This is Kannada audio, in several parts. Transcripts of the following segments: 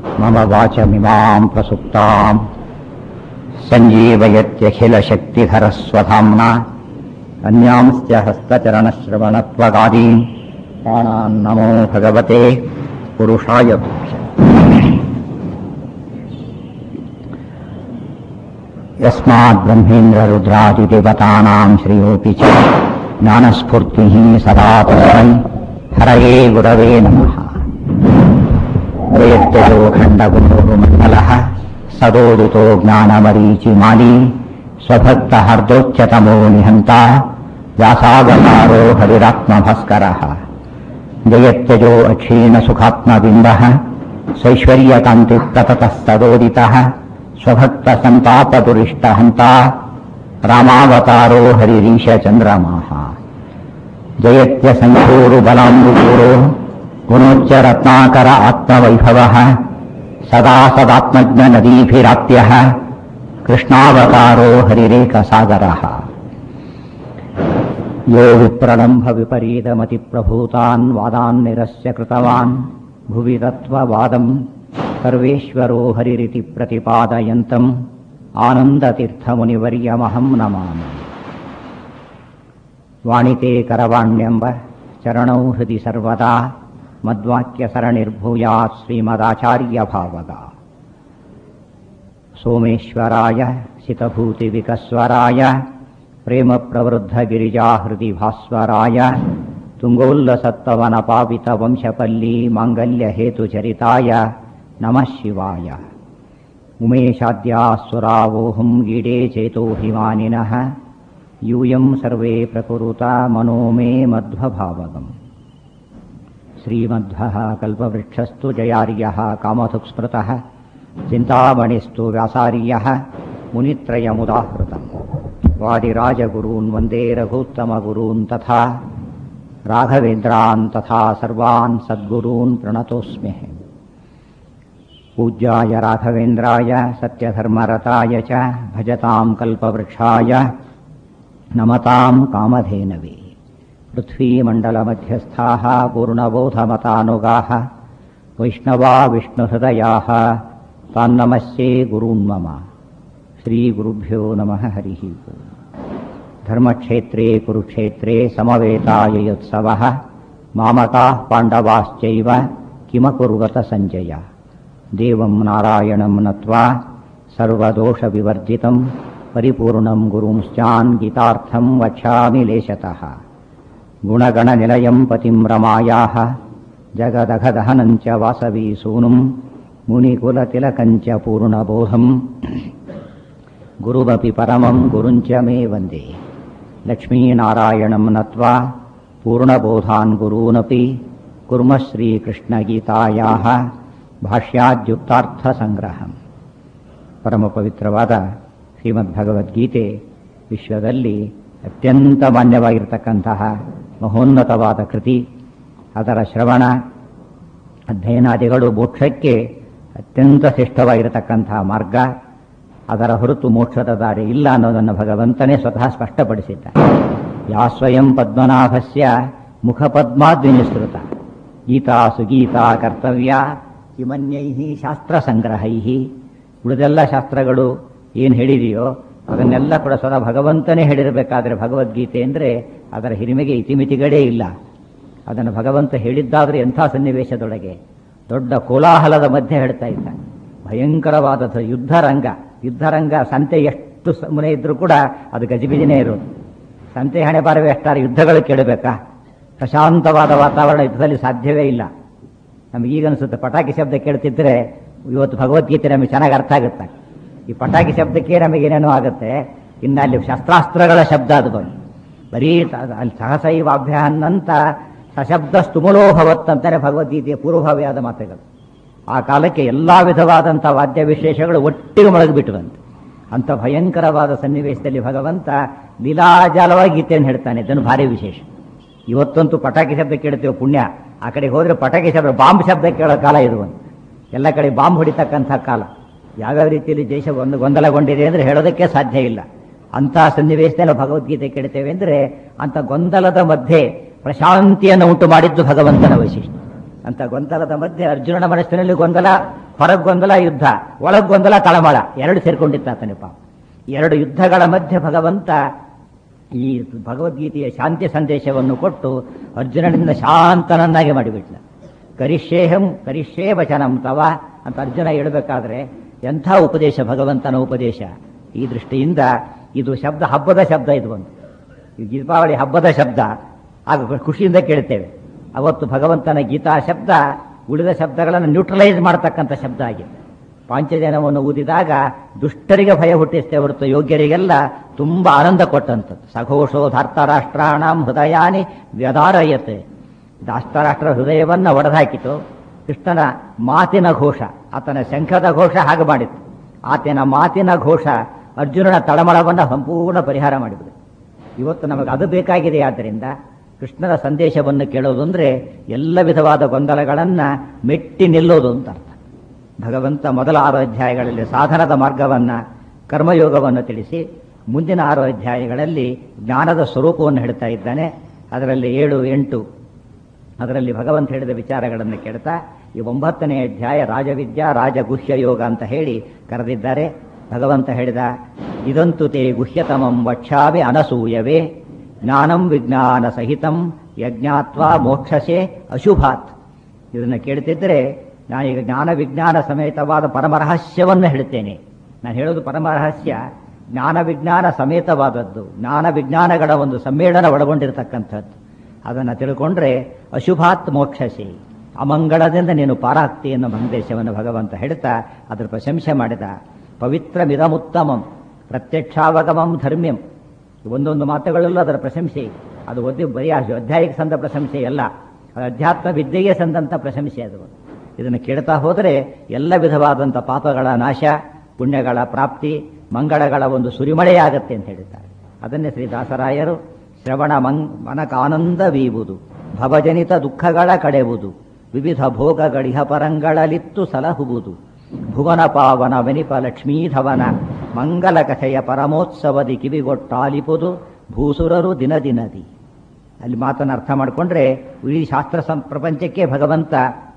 मम वाचमिमां प्रसुप्तां सञ्जीवयत्यखिलशक्तिधरस्वधाम्ना अन्यांश्च हस्तचरणश्रवणत्वगादीन् प्राणान् नमो भगवते पुरुषाय यस्माद्ब्रह्मेन्द्ररुद्रादिदेवतानां श्रियोऽपि च ज्ञानस्फूर्तिः सदा तस्मै हरये गुरवे नमः। वेत्तयो खण्डगुरुर्मण्डलः सदोदितो ज्ञानमरीचिमाली स्वभक्तहर्दोच्चतमो निहन्ता व्यासावतारो हरिरात्मभास्करः। जयत्यजो अक्षीणसुखात्मबिम्बः सैश्वर्यकान्तिप्रततः सदोदितः स्वभक्तसन्तापदुरिष्टहन्ता रामावतारो हरिरीशचन्द्रमाः। जयत्यसङ्ख्योरुबलाम्बुपूरो गुणोच्चरत्नाकर आत्मवैभवः सदा सदात्मज्ञनदीभिराप्यः कृष्णावतारो हरिरेकसागरः। यो विप्रलम्भ विपरीतमतिप्रभूतान् वादान् निरस्य कृतवान् भुवि तत्त्ववादम् सर्वेश्वरो हरिरिति प्रतिपादयन्तम् आनन्दतीर्थमुनिवर्यमहं नमामि। वाणिते करवाण्यम्ब चरणौ हृदि सर्वदा मद्वाक्यसरणिर्भूयात् श्रीमदाचार्यभावगा। सोमेश्वराय सितभूतिविकस्वराय प्रेमप्रवृद्धगिरिजाहृदि भास्वराय तुङ्गोल्लसत्तवनपावितवंशपल्ली माङ्गल्यहेतुचरिताय नमः शिवाय। उमेशाद्यासुरावोहं गीडे चेतोऽभिमानिनः यूयं सर्वे प्रकुरुता मनो मे मध्वभावगम्। श्रीमध्वः कल्पवृक्षस्तु जयार्यः कामधुक्स्मृतः चिन्तामणिस्तु व्यासार्यः मुनित्रयमुदाहृतम्। वादिराजगुरून् वन्दे रघूत्तमगुरून् तथा राघवेन्द्रान् तथा सर्वान् सद्गुरून् प्रणतोऽस्मि। पूज्याय राघवेन्द्राय सत्यधर्मरताय च भजतां कल्पवृक्षाय नमतां कामधेनवे। पृथ्वीमण्डलमध्यस्थाः पूर्णबोधमतानुगाः वैष्णवा विष्णुहृदयाः तान्नमस्ये गुरून् मम। श्रीगुरुभ्यो नमः। हरिः ओम्। धर्मक्षेत्रे कुरुक्षेत्रे समवेतायुत्सवः मामकाः पाण्डवाश्चैव किमकुर्वत सञ्जय। देवं नारायणं नत्वा सर्वदोषविवर्जितं परिपूर्णं गुरुंश्चान् गीतार्थं वक्ष्यामि लेशतः। गुणगणनिलयं पतिं रमायाः जगदघदहनं च वासवीसूनुं मुनिकुलतिलकं च पूर्णबोधं गुरुमपि परमं गुरुञ्च मे वन्दे। लक्ष्मीनारायणं नत्वा पूर्णबोधान् गुरूनपि कुर्मः श्रीकृष्णगीतायाः ಭಾಷ್ಯಾದ್ಯುಕ್ತಾರ್ಥಸಂಗ್ರಹಂ. ಪರಮ ಪವಿತ್ರವಾದ ಶ್ರೀಮದ್ಭಗವದ್ಗೀತೆ ವಿಶ್ವದಲ್ಲಿ ಅತ್ಯಂತ ಮಾನ್ಯವಾಗಿರತಕ್ಕಂತಹ ಮಹೋನ್ನತವಾದ ಕೃತಿ. ಅದರ ಶ್ರವಣ ಅಧ್ಯಯನಾದಿಗಳು ಮೋಕ್ಷಕ್ಕೆ ಅತ್ಯಂತ ಶ್ರೇಷ್ಠವಾಗಿರತಕ್ಕಂತಹ ಮಾರ್ಗ. ಅದರ ಹೊರತು ಮೋಕ್ಷದ ದಾರಿ ಇಲ್ಲ ಅನ್ನೋದನ್ನು ಭಗವಂತನೇ ಸ್ವತಃ ಸ್ಪಷ್ಟಪಡಿಸಿದ್ದಾರೆ. ಯಾ ಸ್ವಯಂ ಪದ್ಮನಾಭಸ್ಯ ಮುಖಪದ್ಮಾದ್ವಿನಿಸೃತ ಗೀತಾ ಸುಗೀತಾ ಕರ್ತವ್ಯ ಕಿಮನ್ಯೈಃ ಶಾಸ್ತ್ರಸಂಗ್ರಹೈಃ. ಉಳಿದೆಲ್ಲ ಶಾಸ್ತ್ರಗಳು ಏನು ಹೇಳಿದೆಯೋ ಅದನ್ನೆಲ್ಲ ಕೂಡ ಸ್ವತಃ ಭಗವಂತನೇ ಹೇಳಿರಬೇಕಾದ್ರೆ ಭಗವದ್ಗೀತೆ ಅಂದರೆ ಅದರ ಹಿರಿಮೆಗೆ ಇತಿಮಿತಿಗಳೇ ಇಲ್ಲ. ಅದನ್ನು ಭಗವಂತ ಹೇಳಿದ್ದಾದರೆ ಎಂಥ ಸನ್ನಿವೇಶದೊಳಗೆ ದೊಡ್ಡ ಕೋಲಾಹಲದ ಮಧ್ಯೆ ಹೇಳ್ತಾ ಇದ್ದ. ಭಯಂಕರವಾದ ಯುದ್ಧರಂಗ ಸಂತೆ ಎಷ್ಟು ಮುನೆ ಇದ್ರೂ ಕೂಡ ಅದು ಗಜಿಬಿಜಿನೇ ಇರೋದು. ಸಂತೆ ಹಣೆ ಬಾರವೇ ಎಷ್ಟಾರು ಯುದ್ಧಗಳು ಕೇಳಬೇಕಾ? ಪ್ರಶಾಂತವಾದ ವಾತಾವರಣ ಯುದ್ಧದಲ್ಲಿ ಸಾಧ್ಯವೇ ಇಲ್ಲ. ನಮಗೀಗ ಅನಿಸುತ್ತೆ ಪಟಾಕಿ ಶಬ್ದ ಕೇಳ್ತಿದ್ರೆ ಇವತ್ತು ಭಗವದ್ಗೀತೆ ನಮಗೆ ಚೆನ್ನಾಗಿ ಅರ್ಥ ಆಗುತ್ತೆ. ಈ ಪಟಾಕಿ ಶಬ್ದಕ್ಕೆ ನಮಗೇನೇನೋ ಆಗುತ್ತೆ. ಇನ್ನು ಅಲ್ಲಿ ಶಸ್ತ್ರಾಸ್ತ್ರಗಳ ಶಬ್ದ ಅದು ಬಂದು ಬರೀ ಅಲ್ಲಿ ಸಹಸೈವಾಭ್ಯಾನ್ನಂತ ಸಶಬ್ದ ಸ್ತುಮಲೋಭವತ್ ಅಂತಾರೆ ಭಗವದ್ಗೀತೆಯ ಪೂರ್ವಭಾವಿಯಾದ ಮಾತುಗಳು. ಆ ಕಾಲಕ್ಕೆ ಎಲ್ಲ ವಿಧವಾದಂಥ ವಾದ್ಯ ವಿಶೇಷಗಳು ಒಟ್ಟಿಗೆ ಮೊಳಗಿಬಿಟ್ಟುವಂತೆ. ಅಂಥ ಭಯಂಕರವಾದ ಸನ್ನಿವೇಶದಲ್ಲಿ ಭಗವಂತ ಲೀಲಾಜಾಲವಾಗಿ ಗೀತೆಯನ್ನು ಹೇಳ್ತಾನೆ. ಇದನ್ನು ಭಾರಿ ವಿಶೇಷ. ಇವತ್ತಂತೂ ಪಟಾಕಿ ಶಬ್ದ ಕೇಳ್ತೀವಿ ಪುಣ್ಯ. ಆ ಕಡೆಗೆ ಹೋದರೆ ಪಟಾಕಿ ಶಬ್ದ ಬಾಂಬ್ ಶಬ್ದ ಕೇಳೋ ಕಾಲ ಇದು. ಎಲ್ಲ ಕಡೆ ಬಾಂಬ್ ಹೊಡಿತಕ್ಕಂಥ ಕಾಲ. ಯಾವ್ಯಾವ ರೀತಿಯಲ್ಲಿ ದೇಶ ಗೊಂದಲಗೊಂಡಿದೆ ಅಂದರೆ ಹೇಳೋದಕ್ಕೆ ಸಾಧ್ಯ ಇಲ್ಲ. ಅಂತಹ ಸನ್ನಿವೇಶದಲ್ಲಿ ಭಗವದ್ಗೀತೆ ಕೇಳ್ತೇವೆ ಅಂದರೆ ಅಂಥ ಗೊಂದಲದ ಮಧ್ಯೆ ಪ್ರಶಾಂತಿಯನ್ನು ಉಂಟು ಮಾಡಿದ್ದು ಭಗವಂತನ ವೈಶಿಷ್ಟ್ಯ. ಅಂತ ಗೊಂದಲದ ಮಧ್ಯೆ ಅರ್ಜುನನ ಮನಸ್ಸಿನಲ್ಲಿ ಗೊಂದಲ, ಹೊರಗ್ ಗೊಂದಲ ಯುದ್ಧ, ಒಳಗ್ ಗೊಂದಲ ತಳಮಳ, ಎರಡು ಸೇರ್ಕೊಂಡಿತ್ತಾತನೆ ಪಾಪ. ಎರಡು ಯುದ್ಧಗಳ ಮಧ್ಯೆ ಭಗವಂತ ಈ ಭಗವದ್ಗೀತೆಯ ಶಾಂತಿ ಸಂದೇಶವನ್ನು ಕೊಟ್ಟು ಅರ್ಜುನನಿಂದ ಶಾಂತನನ್ನಾಗಿ ಮಾಡಿಬಿಟ್ಲ. ಕರಿಷ್ಯೇ ವಚನಂ ತವ ಅಂತ ಅರ್ಜುನ ಹೇಳಬೇಕಾದ್ರೆ ಎಂಥ ಉಪದೇಶ, ಭಗವಂತನ ಉಪದೇಶ. ಈ ದೃಷ್ಟಿಯಿಂದ ಇದು ಶಬ್ದ, ಹಬ್ಬದ ಶಬ್ದ. ಇದು ಒಂದು ದೀಪಾವಳಿ ಹಬ್ಬದ ಶಬ್ದ, ಆಗ ಖುಷಿಯಿಂದ ಕೇಳ್ತೇವೆ. ಅವತ್ತು ಭಗವಂತನ ಗೀತಾ ಶಬ್ದ ಉಳಿದ ಶಬ್ದಗಳನ್ನು ನ್ಯೂಟ್ರಲೈಸ್ ಮಾಡತಕ್ಕಂಥ ಶಬ್ದ ಆಗಿದೆ. ಪಾಂಚಜನ್ಯವನ್ನು ಊದಿದಾಗ ದುಷ್ಟರಿಗೆ ಭಯ ಹುಟ್ಟಿಸ್ತೇ ಹೊರತು ಯೋಗ್ಯರಿಗೆಲ್ಲ ತುಂಬ ಆನಂದ ಕೊಟ್ಟಂಥದ್ದು. ಸಘೋಷೋ ಧಾರ್ತರಾಷ್ಟ್ರಾಣಾಂ ಹೃದಯಾನಿ ವ್ಯಧಾರಯತೆ. ಧಾರ್ತರಾಷ್ಟ್ರ ಹೃದಯವನ್ನು ಒಡೆದಾಕಿತು. ಕೃಷ್ಣನ ಮಾತಿನ ಘೋಷ, ಆತನ ಶಂಖದ ಘೋಷ ಹಾಗೆ ಮಾಡಿತು. ಆತನ ಮಾತಿನ ಘೋಷ ಅರ್ಜುನನ ತಳಮಳವನ್ನು ಸಂಪೂರ್ಣ ಪರಿಹಾರ ಮಾಡಿಬಿಡು. ಇವತ್ತು ನಮಗೆ ಅದು ಬೇಕಾಗಿದೆ. ಆದ್ದರಿಂದ ಕೃಷ್ಣನ ಸಂದೇಶವನ್ನು ಕೇಳೋದು ಅಂದರೆ ಎಲ್ಲ ವಿಧವಾದ ಗೊಂದಲಗಳನ್ನು ಮೆಟ್ಟಿ ನಿಲ್ಲೋದು ಅಂತ ಅರ್ಥ. ಭಗವಂತ ಮೊದಲ 6 ಅಧ್ಯಾಯಗಳಲ್ಲಿ ಸಾಧನದ ಮಾರ್ಗವನ್ನು, ಕರ್ಮಯೋಗವನ್ನು ತಿಳಿಸಿ, ಮುಂದಿನ 6 ಅಧ್ಯಾಯಗಳಲ್ಲಿ ಜ್ಞಾನದ ಸ್ವರೂಪವನ್ನು ಹೇಳ್ತಾ ಇದ್ದಾನೆ. ಅದರಲ್ಲಿ 7, 8 ಅದರಲ್ಲಿ ಭಗವಂತ ಹೇಳಿದ ವಿಚಾರಗಳನ್ನು ಕೇಳ್ತಾ ಈ 9ನೇ ಅಧ್ಯಾಯ ರಾಜವಿದ್ಯಾ ರಾಜಗುಹ್ಯ ಯೋಗ ಅಂತ ಹೇಳಿ ಕರೆದಿದ್ದಾರೆ. ಭಗವಂತ ಹೇಳಿದ, ಇದಂತು ತೇ ಗುಹ್ಯತಮಂ ವಕ್ಷ್ಯಾಮಿ ಅನಸೂಯವೇ ಜ್ಞಾನಂ ವಿಜ್ಞಾನ ಸಹಿತಂ ಯಜ್ಞಾತ್ವಾ ಮೋಕ್ಷಸೆ ಅಶುಭಾತ್. ಇದನ್ನು ಕೇಳ್ತಿದ್ರೆ ನಾನೀಗ ಜ್ಞಾನ ವಿಜ್ಞಾನ ಸಮೇತವಾದ ಪರಮರಹಸ್ಯವನ್ನು ಹೇಳ್ತೇನೆ. ನಾನು ಹೇಳೋದು ಪರಮರಹಸ್ಯ, ಜ್ಞಾನ ವಿಜ್ಞಾನ ಸಮೇತವಾದದ್ದು, ಜ್ಞಾನ ವಿಜ್ಞಾನಗಳ ಒಂದು ಸಮ್ಮೇಳನ ಒಳಗೊಂಡಿರತಕ್ಕಂಥದ್ದು. ಅದನ್ನು ತಿಳ್ಕೊಂಡ್ರೆ ಅಶುಭಾತ್ ಮೋಕ್ಷಸೆ, ಅಮಂಗಳದಿಂದ ನೀನು ಪಾರಾಗ್ತಿ ಎನ್ನುವ ಸಂದೇಶವನ್ನು ಭಗವಂತ ಹೇಳ್ತಾ ಅದರ ಪ್ರಶಂಸೆ ಮಾಡಿದ. ಪವಿತ್ರಮಿದಮುತ್ತಮಂ ಪ್ರತ್ಯಕ್ಷಾವಗಮಂ ಧರ್ಮ್ಯಂ. ಒಂದೊಂದು ಮಾತುಗಳಲ್ಲೂ ಅದರ ಪ್ರಶಂಸೆ. ಅದು ಬರೀ ಅಧ್ಯಾಯಕ್ಕೆ ಸಂದ ಪ್ರಶಂಸೆ ಅಲ್ಲ, ಅಧ್ಯಾತ್ಮ ವಿದ್ಯೆಗೆ ಸಂದಂಥ ಪ್ರಶಂಸೆ ಅದು. ಇದನ್ನು ಕೇಳ್ತಾ ಹೋದರೆ ಎಲ್ಲ ವಿಧವಾದಂಥ ಪಾಪಗಳ ನಾಶ, ಪುಣ್ಯಗಳ ಪ್ರಾಪ್ತಿ, ಮಂಗಳಗಳ ಒಂದು ಸುರಿಮಳೆಯಾಗತ್ತೆ ಅಂತ ಹೇಳಿದ್ದಾರೆ. ಅದನ್ನೇ ಶ್ರೀದಾಸರಾಯರು ಶ್ರವಣ ಮನಕಾನಂದವೀವುದು, ಭವಜನಿತ ದುಃಖಗಳ ಕಡೆಯುವುದು, ವಿವಿಧ ಭೋಗಗಳಿಹ ಪರಂಗಳಲಿತ್ತು ಸಲಹುವುದು, ಭುವನ ಪಾವನ ವೆನಿಪ ಲಕ್ಷ್ಮೀಧವನ ಮಂಗಲ ಕಥೆಯ ಪರಮೋತ್ಸವದಿ ಕಿವಿಗೊಟ್ಟಾಲಿಪುದು ಭೂಸುರರು ದಿನದಿನದಿ. ಅಲ್ಲಿ ಮಾತನ್ನು ಅರ್ಥ ಮಾಡಿಕೊಂಡ್ರೆ ಈ ಶಾಸ್ತ್ರ ಪ್ರಪಂಚಕ್ಕೆ ಭಗವಂತ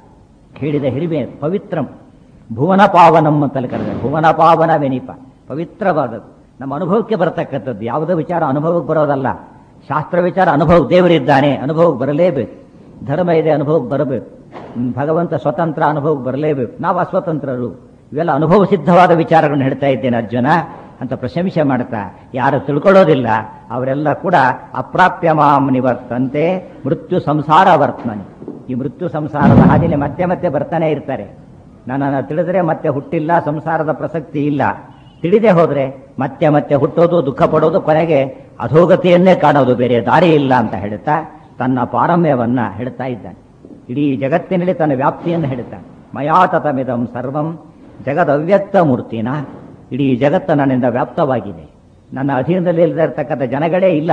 ಹೇಳಿದ ಹಿರಿಮೆ ಪವಿತ್ರಂ, ಭುವನ ಪಾವನಂ ಅಂತಲ್ಲಿ ಕರೆದ. ಭುವನ ಪಾವನ ವೆನಿಪ, ಪವಿತ್ರವಾದದ್ದು, ನಮ್ಮ ಅನುಭವಕ್ಕೆ ಬರತಕ್ಕಂಥದ್ದು. ಯಾವುದೋ ವಿಚಾರ ಅನುಭವಕ್ಕೆ ಬರೋದಲ್ಲ, ಶಾಸ್ತ್ರ ವಿಚಾರ ಅನುಭವಕ್ಕೆ ದೇವರಿದ್ದಾನೆ, ಅನುಭವಕ್ಕೆ ಬರಲೇಬೇಕು. ಧರ್ಮ ಇದೆ, ಅನುಭವಕ್ಕೆ ಬರಬೇಕು. ಭಗವಂತ ಸ್ವತಂತ್ರ, ಅನುಭವಕ್ಕೆ ಬರಲೇಬೇಕು. ನಾವು ಅಸ್ವತಂತ್ರರು. ಇವೆಲ್ಲ ಅನುಭವ ಸಿದ್ಧವಾದ ವಿಚಾರಗಳನ್ನು ಹೇಳ್ತಾ ಇದ್ದೇನೆ ಅರ್ಜುನ ಅಂತ ಪ್ರಶಂಸೆ ಮಾಡ್ತಾ, ಯಾರು ತಿಳ್ಕೊಳ್ಳೋದಿಲ್ಲ ಅವರೆಲ್ಲ ಕೂಡ ಅಪ್ರಾಪ್ಯ ಮಾಂ ನಿವರ್ತಂತೆ ಮೃತ್ಯು ಸಂಸಾರ ವರ್ತನೆ. ಈ ಮೃತ್ಯು ಸಂಸಾರದ ಹಾದಿಲಿ ಮತ್ತೆ ಮತ್ತೆ ಬರ್ತಾನೆ ಇರ್ತಾರೆ. ನನ್ನನ್ನು ತಿಳಿದ್ರೆ ಮತ್ತೆ ಹುಟ್ಟಿಲ್ಲ, ಸಂಸಾರದ ಪ್ರಸಕ್ತಿ ಇಲ್ಲ. ತಿಳಿದೇ ಹೋದರೆ ಮತ್ತೆ ಮತ್ತೆ ಹುಟ್ಟೋದು, ದುಃಖ ಪಡೋದು, ಕೊನೆಗೆ ಅಧೋಗತಿಯನ್ನೇ ಕಾಣೋದು, ಬೇರೆ ದಾರಿ ಇಲ್ಲ ಅಂತ ಹೇಳ್ತಾ ತನ್ನ ಪಾರಮ್ಯವನ್ನ ಹೇಳ್ತಾ ಇದ್ದಾನೆ. ಇಡೀ ಜಗತ್ತಿನಲ್ಲಿ ತನ್ನ ವ್ಯಾಪ್ತಿಯನ್ನು ಹೇಳ್ತಾನೆ. ಮಯಾತತಮಿದಂ ಸರ್ವಂ ಜಗದವ್ಯಕ್ತ ಮೂರ್ತಿನ. ಇಡೀ ಜಗತ್ತು ನನ್ನಿಂದ ವ್ಯಾಪ್ತವಾಗಿದೆ. ನನ್ನ ಅಧೀನದಲ್ಲಿ ಇರತಕ್ಕಂಥ ಜನಗಳೇ ಇಲ್ಲ.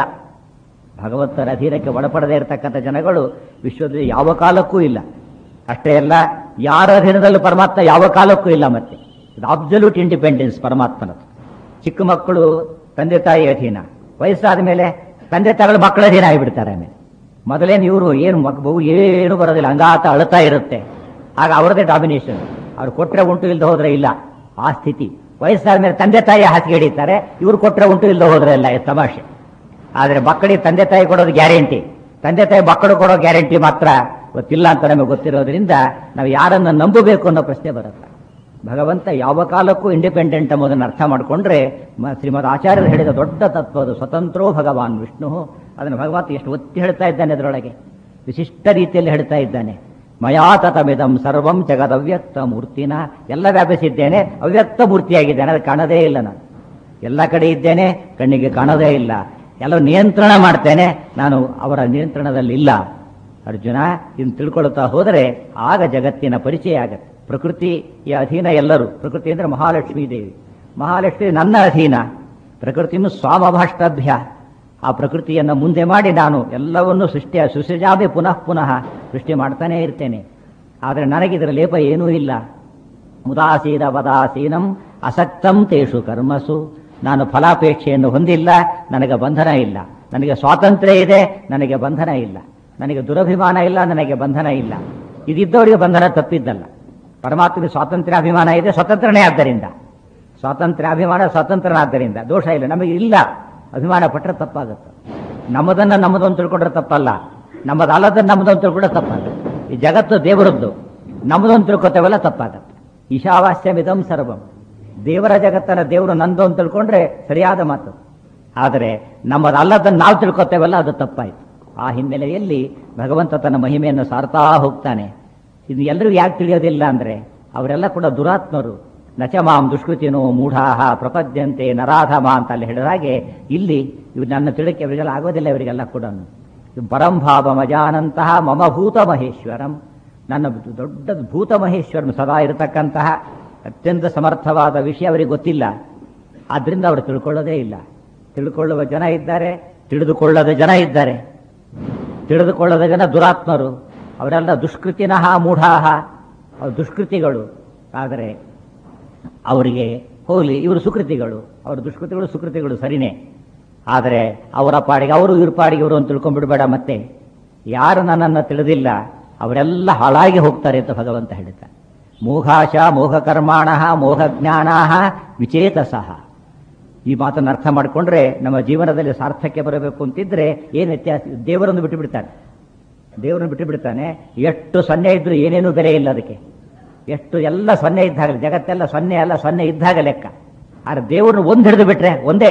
ಭಗವಂತನ ಅಧೀನಕ್ಕೆ ಒಳಪಡದೇ ಇರತಕ್ಕಂಥ ಜನಗಳು ವಿಶ್ವದಲ್ಲಿ ಯಾವ ಕಾಲಕ್ಕೂ ಇಲ್ಲ. ಅಷ್ಟೇ ಅಲ್ಲ, ಯಾರ ಅಧೀನದಲ್ಲೂ ಪರಮಾತ್ಮ ಯಾವ ಕಾಲಕ್ಕೂ ಇಲ್ಲ. ಮತ್ತೆ ಇದು ಅಬ್ಸಲ್ಯೂಟ್ ಇಂಡಿಪೆಂಡೆನ್ಸ್ ಪರಮಾತ್ಮನದು. ಚಿಕ್ಕ ಮಕ್ಕಳು ತಂದೆ ತಾಯಿ ಅಧೀನ, ವಯಸ್ಸಾದ ಮೇಲೆ ತಂದೆ ತಾಯಿಗಳು ಮಕ್ಕಳ ಅಧೀನ ಆಗಿಬಿಡ್ತಾರೆ. ಆಮೇಲೆ ಮೊದಲೇನು ಇವರು ಏನು ಮಗು ಏನು ಬರೋದಿಲ್ಲ, ಹಂಗಾತ ಅಳ್ತಾ ಇರುತ್ತೆ. ಆಗ ಅವರದೇ ಡಾಮಿನೇಷನ್. ಅವ್ರು ಕೊಟ್ಟರೆ ಉಂಟು, ಇಲ್ಲದೆ ಹೋದ್ರೆ ಇಲ್ಲ, ಆ ಸ್ಥಿತಿ. ವಯಸ್ಸಾದ ಮೇಲೆ ತಂದೆ ತಾಯಿ ಹಾಸಿಗೆ ಹಿಡಿತಾರೆ, ಇವ್ರು ಕೊಟ್ಟರೆ ಉಂಟು, ಇಲ್ಲದೆ ಹೋದ್ರೆ ಇಲ್ಲ, ತಮಾಷೆ. ಆದರೆ ಮಕ್ಕಳಿಗೆ ತಂದೆ ತಾಯಿ ಕೊಡೋದು ಗ್ಯಾರಂಟಿ, ತಂದೆ ತಾಯಿ ಮಕ್ಕಳು ಕೊಡೋ ಗ್ಯಾರಂಟಿ ಮಾತ್ರ ಗೊತ್ತಿಲ್ಲ ಅಂತ ನಮಗೆ ಗೊತ್ತಿರೋದ್ರಿಂದ ನಾವು ಯಾರನ್ನು ನಂಬಬೇಕು ಅನ್ನೋ ಪ್ರಶ್ನೆ ಬರುತ್ತೆ. ಭಗವಂತ ಯಾವ ಕಾಲಕ್ಕೂ ಇಂಡಿಪೆಂಡೆಂಟ್ ಎಂಬುದನ್ನು ಅರ್ಥ ಮಾಡಿಕೊಂಡ್ರೆ ಶ್ರೀಮದ್ ಆಚಾರ್ಯರು ಹೇಳಿದ ದೊಡ್ಡ ತತ್ವ ಅದು. ಸ್ವತಂತ್ರೋ ಭಗವಾನ್ ವಿಷ್ಣು. ಅದನ್ನು ಭಗವಂತ ಎಷ್ಟು ಒತ್ತಿ ಹೇಳ್ತಾ ಇದ್ದಾನೆ, ಅದರೊಳಗೆ ವಿಶಿಷ್ಟ ರೀತಿಯಲ್ಲಿ ಹೇಳ್ತಾ ಇದ್ದಾನೆ. ಮಯಾತತಮಿದಂ ಸರ್ವಂ ಜಗದವ್ಯಕ್ತ ಮೂರ್ತಿನ. ಎಲ್ಲ ವ್ಯಾಪಿಸಿದ್ದೇನೆ, ಅವ್ಯಕ್ತ ಮೂರ್ತಿಯಾಗಿದ್ದೇನೆ, ಅದು ಕಾಣದೇ ಇಲ್ಲ. ನಾನು ಎಲ್ಲ ಕಡೆ ಇದ್ದೇನೆ, ಕಣ್ಣಿಗೆ ಕಾಣೋದೇ ಇಲ್ಲ. ಎಲ್ಲ ನಿಯಂತ್ರಣ ಮಾಡ್ತೇನೆ, ನಾನು ಅವರ ನಿಯಂತ್ರಣದಲ್ಲಿ ಇಲ್ಲ. ಅರ್ಜುನ ಇದನ್ನು ತಿಳ್ಕೊಳ್ತಾ ಹೋದರೆ ಆಗ ಜಗತ್ತಿನ ಪರಿಚಯ ಆಗತ್ತೆ. ಪ್ರಕೃತಿಯ ಅಧೀನ ಎಲ್ಲರೂ. ಪ್ರಕೃತಿ ಅಂದರೆ ಮಹಾಲಕ್ಷ್ಮೀ ದೇವಿ. ಮಹಾಲಕ್ಷ್ಮಿ ನನ್ನ ಅಧೀನ. ಪ್ರಕೃತಿಯನ್ನು ಸ್ವಾಮಭಾಷ್ಟಭ್ಯ. ಆ ಪ್ರಕೃತಿಯನ್ನು ಮುಂದೆ ಮಾಡಿ ನಾನು ಎಲ್ಲವನ್ನೂ ಸುಸೃಜಾಮಿ ಪುನಃ ಪುನಃ ಸೃಷ್ಟಿ ಮಾಡ್ತಾನೇ ಇರ್ತೇನೆ. ಆದರೆ ನನಗಿದರ ಲೇಪ ಏನೂ ಇಲ್ಲ. ಉದಾಸೀನ ವದಾಸೀನಂ ಅಸಕ್ತಂ ತೇಷು ಕರ್ಮಸು. ನಾನು ಫಲಾಪೇಕ್ಷೆಯನ್ನು ಹೊಂದಿಲ್ಲ, ನನಗೆ ಬಂಧನ ಇಲ್ಲ. ನನಗೆ ಸ್ವಾತಂತ್ರ್ಯ ಇದೆ, ನನಗೆ ಬಂಧನ ಇಲ್ಲ. ನನಗೆ ದುರಭಿಮಾನ ಇಲ್ಲ, ನನಗೆ ಬಂಧನ ಇಲ್ಲ. ಇದಿದ್ದವರಿಗೆ ಬಂಧನ ತಪ್ಪಿದ್ದಲ್ಲ. ಪರಮಾತ್ಮನಿಗೆ ಸ್ವಾತಂತ್ರ್ಯಾಭಿಮಾನ ಇದೆ, ಸ್ವತಂತ್ರನೇ ಆದ್ದರಿಂದ. ಸ್ವಾತಂತ್ರ್ಯಾಭಿಮಾನ ಸ್ವತಂತ್ರನಾದ್ದರಿಂದ ದೋಷ ಇಲ್ಲ. ನಮಗೆ ಇಲ್ಲ, ಅಭಿಮಾನ ಪಟ್ಟರೆ ತಪ್ಪಾಗುತ್ತೆ. ನಮ್ಮದನ್ನು ನಮ್ಮದು ಅಂತ ತಿಳ್ಕೊಂಡ್ರೆ ತಪ್ಪಲ್ಲ, ನಮ್ಮದಲ್ಲದನ್ನು ನಮ್ಮದು ಅಂತ ತಿಳ್ಕೊಂಡ್ರೆ ತಪ್ಪಾಗುತ್ತೆ. ಈ ಜಗತ್ತು ದೇವರದ್ದು, ನಮ್ಮದು ಅಂತ ತಿಳ್ಕೊತೇವಲ್ಲ ತಪ್ಪಾಗತ್ತೆ. ಈಶಾವಾಸ್ಯಮಿದಂ ಸರ್ವಂ, ದೇವರ ಜಗತ್ತನ್ನ ದೇವರು ನಂದು ಅಂತ ತಿಳ್ಕೊಂಡ್ರೆ ಸರಿಯಾದ ಮಾತು. ಆದರೆ ನಮ್ಮದಲ್ಲದನ್ನು ನಾವು ತಿಳ್ಕೊತೇವಲ್ಲ, ಅದು ತಪ್ಪಾಯಿತು. ಆ ಹಿನ್ನೆಲೆಯಲ್ಲಿ ಭಗವಂತ ತನ್ನ ಮಹಿಮೆಯನ್ನು ಸಾರ್ತಾ ಹೋಗ್ತಾನೆ. ಇದು ಎಲ್ಲರಿಗೂ ಯಾಕೆ ತಿಳಿಯೋದಿಲ್ಲ ಅಂದರೆ ಅವರೆಲ್ಲ ಕೂಡ ದುರಾತ್ಮರು. ನಚಮಾಂ ದುಷ್ಕೃತಿನೋ ಮೂಢಾಹ ಪ್ರಪದ್ಯಂತೆ ನರಾಧಮ ಅಂತ ಅಲ್ಲಿ ಹೇಳಿದ ಹಾಗೆ ಇಲ್ಲಿ ಇವು ನನ್ನ ತಿಳಿಕೆ ಇವರಿಗೆಲ್ಲ ಆಗೋದಿಲ್ಲ. ಇವರಿಗೆಲ್ಲ ಕೂಡ ಪರಂಭಾವ ಮಜಾನಂತಹ ಮಮ ಭೂತ ಮಹೇಶ್ವರಂ, ನನ್ನ ದೊಡ್ಡ ಭೂತ ಮಹೇಶ್ವರಂ ಸದಾ ಇರತಕ್ಕಂತಹ ಅತ್ಯಂತ ಸಮರ್ಥವಾದ ವಿಷಯ ಅವರಿಗೆ ಗೊತ್ತಿಲ್ಲ. ಆದ್ದರಿಂದ ಅವರು ತಿಳ್ಕೊಳ್ಳೋದೇ ಇಲ್ಲ. ತಿಳ್ಕೊಳ್ಳುವ ಜನ ಇದ್ದಾರೆ, ತಿಳಿದುಕೊಳ್ಳದ ಜನ ಇದ್ದಾರೆ. ತಿಳಿದುಕೊಳ್ಳದ ಜನ ದುರಾತ್ಮರು, ಅವರೆಲ್ಲ ದುಷ್ಕೃತಿನಃ ಮೂಢಾಹ, ಅವರು ದುಷ್ಕೃತಿಗಳು. ಆದರೆ ಅವರಿಗೆ ಹೋಗಲಿ, ಇವರು ಸುಕೃತಿಗಳು, ಅವರು ದುಷ್ಕೃತಿಗಳು ಸುಕೃತಿಗಳು ಸರಿನೇ. ಆದರೆ ಅವರ ಪಾಡಿಗೆ ಅವರು, ಇವ್ರ ಪಾಡಿಗೆ ಇವರು ಅಂತ ತಿಳ್ಕೊಂಡ್ಬಿಡ್ಬೇಡ. ಮತ್ತೆ ಯಾರು ನನ್ನನ್ನು ತಿಳಿದಿಲ್ಲ ಅವರೆಲ್ಲ ಹಾಳಾಗಿ ಹೋಗ್ತಾರೆ ಅಂತ ಭಗವಂತ ಹೇಳ್ತಾನೆ. ಮೋಘಾಶ ಮೋಘಕರ್ಮಾಣ ಮೋಹಜ್ಞಾನ ವಿಚೇತಸಃ. ಈ ಮಾತನ್ನು ಅರ್ಥ ಮಾಡಿಕೊಂಡ್ರೆ ನಮ್ಮ ಜೀವನದಲ್ಲಿ ಸಾರ್ಥಕ್ಯ ಬರಬೇಕು ಅಂತಿದ್ರೆ ಏನು ವ್ಯತ್ಯಾಸ? ದೇವರನ್ನು ಬಿಟ್ಟು ಬಿಡ್ತಾನೆ, ದೇವರನ್ನು ಬಿಟ್ಟು ಬಿಡ್ತಾನೆ. ಎಷ್ಟು ಸೊನ್ನೆ ಇದ್ರೂ ಏನೇನೂ ಬೆಲೆ ಇಲ್ಲ ಅದಕ್ಕೆ. ಎಷ್ಟು ಎಲ್ಲ ಸೊನ್ನೆ ಇದ್ದಾಗಲೇ, ಜಗತ್ತೆಲ್ಲ ಸೊನ್ನೆ ಅಲ್ಲ, ಸೊನ್ನೆ ಇದ್ದಾಗ ಲೆಕ್ಕ. ಆದರೆ ದೇವ್ರನ್ನ ಒಂದು ಹಿಡಿದು ಬಿಟ್ರೆ,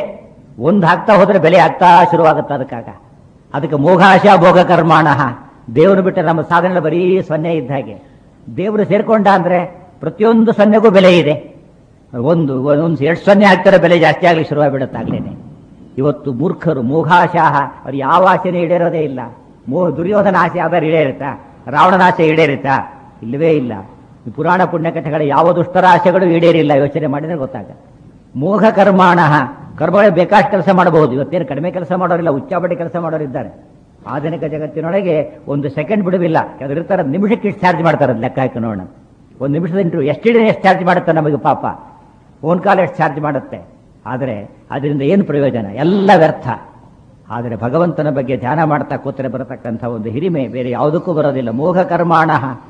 ಒಂದು ಹಾಕ್ತಾ ಹೋದ್ರೆ ಬೆಲೆ ಆಗ್ತಾ ಶುರುವಾಗುತ್ತೆ. ಅದಕ್ಕೆ ಮೋಘಾಶ ಭೋಗ ಕರ್ಮಾಣ. ದೇವರು ಬಿಟ್ಟರೆ ನಮ್ಮ ಸಾಧನೆ ಬರೀ ಸೊನ್ನೆ ಇದ್ದ ಹಾಗೆ. ದೇವರು ಸೇರ್ಕೊಂಡ ಅಂದ್ರೆ ಪ್ರತಿಯೊಂದು ಸೊನ್ನೆಗೂ ಬೆಲೆ ಇದೆ. ಒಂದು ಎಷ್ಟು ಸೊನ್ನೆ ಹಾಕ್ತಾರೆ ಬೆಲೆ ಜಾಸ್ತಿ ಆಗಲಿ ಶುರುವಾಗಿಬಿಡುತ್ತಾಗ್ಲೇನೆ. ಇವತ್ತು ಮೂರ್ಖರು ಮೋಘಾಶಾಹ, ಅವ್ರು ಯಾವ ಆಸೆನೇ ಈಡೇರೋದೇ ಇಲ್ಲ. ದುರ್ಯೋಧನ ಆಸೆ ಯಾವ್ದಾರು ಈಡೇರುತ್ತಾ? ರಾವಣನ ಆಸೆ ಈಡೇರುತ್ತಾ? ಇಲ್ಲವೇ ಇಲ್ಲ. ಪುರಾಣ ಪುಣ್ಯಕಥೆಗಳ ಯಾವ ದುಷ್ಟರ ಆಸೆಗಳು ಈಡೇರಿಲ್ಲ. ಯೋಚನೆ ಮಾಡಿದ್ರೆ ಗೊತ್ತಾಗುತ್ತೆ. ಮೋಘ ಕರ್ಮಾಣ, ಕರ್ಮಗಳು ಬೇಕಾಷ್ಟು ಕೆಲಸ ಮಾಡಬಹುದು. ಇವತ್ತೇನು ಕಡಿಮೆ ಕೆಲಸ ಮಾಡೋರಿಲ್ಲ, ಉಚ್ಚಾಬಡಿ ಕೆಲಸ ಮಾಡೋರಿದ್ದಾರೆ. ಆಧುನಿಕ ಜಗತ್ತಿನೊಳಗೆ ಒಂದು ಸೆಕೆಂಡ್ ಬಿಡುವಿಲ್ಲ. ಇರ್ತಾರೆ, ನಿಮಿಷಕ್ಕೆ ಇಷ್ಟು ಚಾರ್ಜ್ ಮಾಡ್ತಾರೆ, ಲೆಕ್ಕ ಹಾಕಿ ನೋಡೋಣ. ಒಂದು ನಿಮಿಷದ ಇಂಟರ್ವ್ಯೂ ಎಷ್ಟು ಚಾರ್ಜ್ ಮಾಡುತ್ತೆ ನಮಗೆ ಪಾಪ. ಫೋನ್ ಕಾಲ್ ಎಷ್ಟು ಚಾರ್ಜ್ ಮಾಡುತ್ತೆ. ಆದರೆ ಅದರಿಂದ ಏನು ಪ್ರಯೋಜನ? ಎಲ್ಲ ವ್ಯರ್ಥ. ಆದರೆ ಭಗವಂತನ ಬಗ್ಗೆ ಧ್ಯಾನ ಮಾಡ್ತಾ ಕೂತರೆ ಬರತಕ್ಕಂಥ ಒಂದು ಹಿರಿಮೆ ಬೇರೆ ಯಾವುದಕ್ಕೂ ಬರೋದಿಲ್ಲ. ಮೋಘ ಕರ್ಮಾಣ